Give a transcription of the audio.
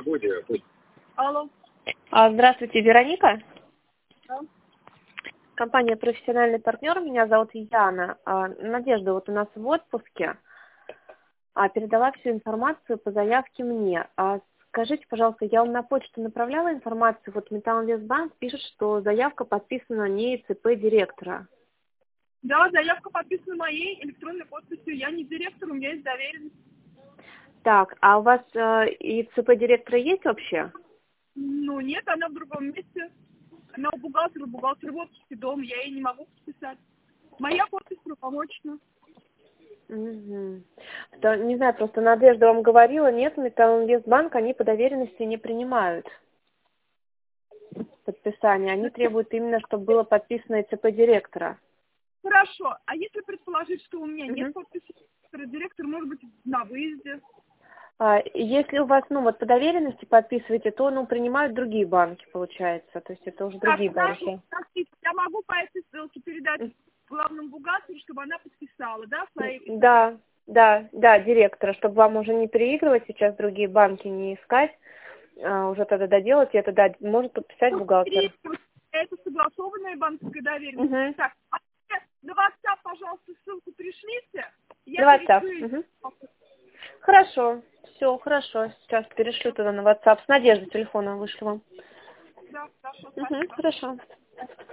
Алло. Здравствуйте, Вероника. Да. Компания «Профессиональный партнер». Меня зовут Яна. Надежда вот у нас в отпуске. Передала всю информацию по заявке мне. Скажите, пожалуйста, я вам на почту направляла информацию. Вот Металлинвестбанк пишет, что заявка подписана не ЦП директора. Да, заявка подписана моей электронной подписью. Я не директор, у меня есть доверенность. Так, а у вас и ЦП директора есть вообще? Ну, нет, она в другом месте. Она у бухгалтера в отпуске дома, я ей не могу подписать. Моя подпись правомочна. Угу. Не знаю, просто Надежда вам говорила, нет, Металлинвестбанк, они по доверенности не принимают подписание. Они требуют именно, чтобы было подписано и ЦП директора. Хорошо, а если предположить, что у меня нет Угу. подписи директор может быть на выезде? Если у вас, по доверенности подписываете, то, принимают другие банки, получается. То есть это уже Так, другие хорошо, банки. простите, я могу по этой ссылке передать главному бухгалтеру, чтобы она подписала, да, свои... Да, директора, чтобы вам уже не переигрывать сейчас другие банки, не искать, уже тогда доделать, и это, может подписать бухгалтер. Это согласованная банковская доверенность. Угу. Так, на WhatsApp, пожалуйста, ссылку пришлите. Я На WhatsApp. перешлю. Хорошо, все, хорошо. Сейчас перешлю туда на WhatsApp. С Надеждой телефона вышлю вам. Да, хорошо, спасибо. Хорошо.